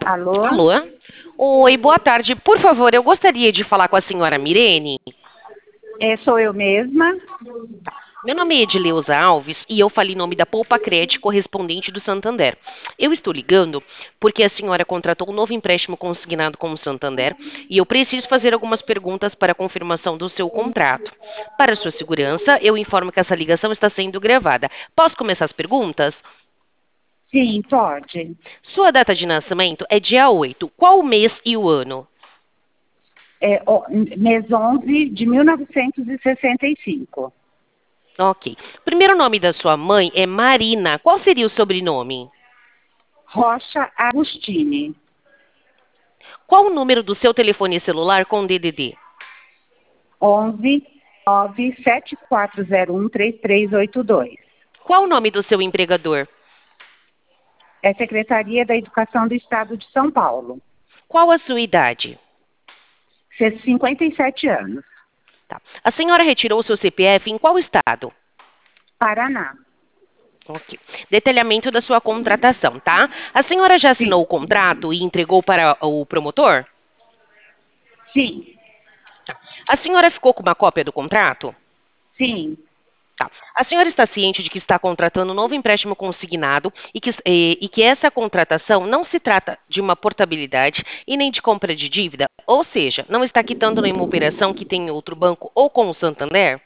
Alô? Alô? Oi, boa tarde. Por favor, eu gostaria de falar com a senhora Mirene. Sou eu mesma. Meu nome é Edileuza Alves e eu falo em nome da Poupa Crédito correspondente do Santander. Eu estou ligando porque a senhora contratou um novo empréstimo consignado com o Santander e eu preciso fazer algumas perguntas para a confirmação do seu contrato. Para sua segurança, eu informo que essa ligação está sendo gravada. Posso começar as perguntas? Sim, pode. Sua data de nascimento é dia 8. Qual o mês e o ano? Mês 11 de 1965. Ok. O primeiro nome da sua mãe é Marina. Qual seria o sobrenome? Rocha Agostini. Qual o número do seu telefone celular com DDD? 11 974013382. Qual o nome do seu empregador? É Secretaria da Educação do Estado de São Paulo. Qual a sua idade? 57 anos. Tá. A senhora retirou o seu CPF em qual estado? Paraná. Ok. Detalhamento da sua contratação, tá? A senhora já assinou Sim. o contrato e entregou para o promotor? Sim. A senhora ficou com uma cópia do contrato? Sim. Tá. A senhora está ciente de que está contratando um novo empréstimo consignado e que essa contratação não se trata de uma portabilidade e nem de compra de dívida? Ou seja, não está quitando nenhuma operação que tem em outro banco ou com o Santander?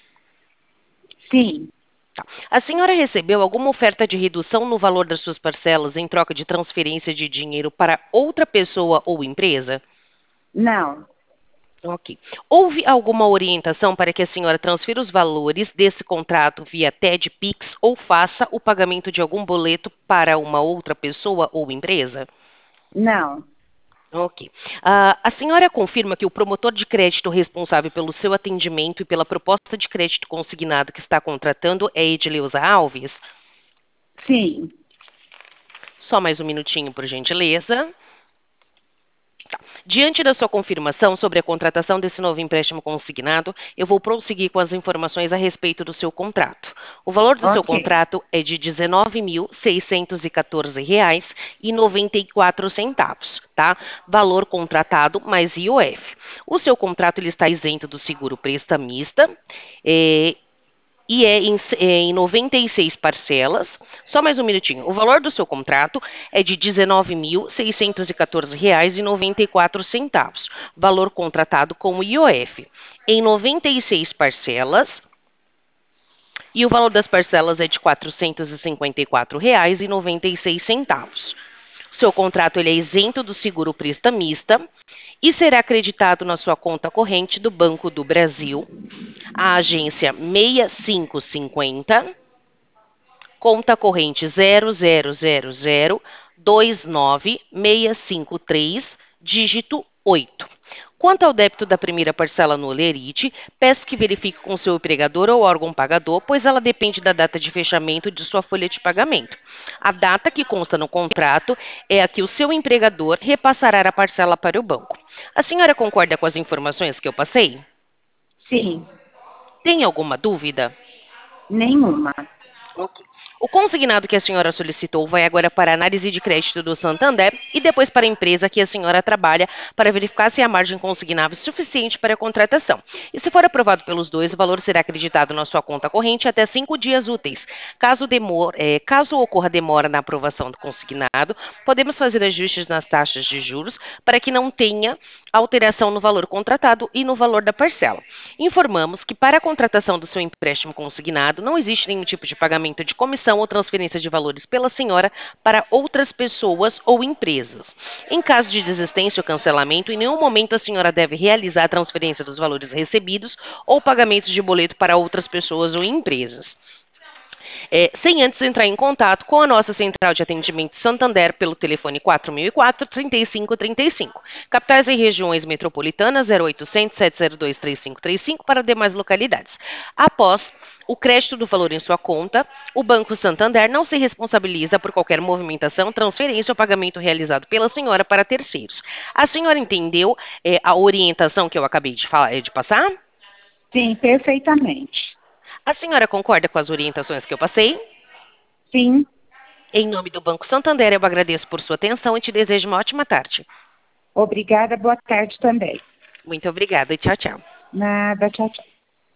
Sim. Tá. A senhora recebeu alguma oferta de redução no valor das suas parcelas em troca de transferência de dinheiro para outra pessoa ou empresa? Não. Ok. Houve alguma orientação para que a senhora transfira os valores desse contrato via TED, Pix ou faça o pagamento de algum boleto para uma outra pessoa ou empresa? Não. Ok. A senhora confirma que o promotor de crédito responsável pelo seu atendimento e pela proposta de crédito consignado que está contratando é Edileuza Alves? Sim. Só mais um minutinho, por gentileza. Diante da sua confirmação sobre a contratação desse novo empréstimo consignado, eu vou prosseguir com as informações a respeito do seu contrato. O valor do seu Ok. contrato é de R$ 19.614,94, tá? Valor contratado mais IOF. O seu contrato ele está isento do seguro prestamista, eh, e em 96 parcelas. Só mais um minutinho. O valor do seu contrato é de R$ 19.614,94, valor contratado com o IOF, em 96 parcelas, e o valor das parcelas é de R$ 454,96. Seu contrato ele é isento do seguro prestamista e será acreditado na sua conta corrente do Banco do Brasil, a agência 6550, conta corrente 000029653, dígito 8. Quanto ao débito da primeira parcela no Olerite, peço que verifique com seu empregador ou órgão pagador, pois ela depende da data de fechamento de sua folha de pagamento. A data que consta no contrato é a que o seu empregador repassará a parcela para o banco. A senhora concorda com as informações que eu passei? Sim. Tem alguma dúvida? Nenhuma. Ok. O consignado que a senhora solicitou vai agora para a análise de crédito do Santander e depois para a empresa que a senhora trabalha para verificar se a margem consignável é suficiente para a contratação. E se for aprovado pelos dois, o valor será acreditado na sua conta corrente até 5 dias úteis. Caso ocorra demora na aprovação do consignado, podemos fazer ajustes nas taxas de juros para que não tenha alteração no valor contratado e no valor da parcela. Informamos que para a contratação do seu empréstimo consignado não existe nenhum tipo de pagamento de comissão ou transferência de valores pela senhora para outras pessoas ou empresas. Em caso de desistência ou cancelamento, em nenhum momento a senhora deve realizar a transferência dos valores recebidos ou pagamentos de boleto para outras pessoas ou empresas. Sem antes entrar em contato com a nossa central de atendimento Santander pelo telefone 4004-3535. Capitais e regiões metropolitanas 0800 702 3535 para demais localidades. Após o crédito do valor em sua conta, o Banco Santander não se responsabiliza por qualquer movimentação, transferência ou pagamento realizado pela senhora para terceiros. A senhora entendeu a orientação que eu acabei de passar? Sim, perfeitamente. A senhora concorda com as orientações que eu passei? Sim. Em nome do Banco Santander, eu agradeço por sua atenção e te desejo uma ótima tarde. Obrigada, boa tarde também. Muito obrigada e tchau, tchau. Nada, tchau, tchau.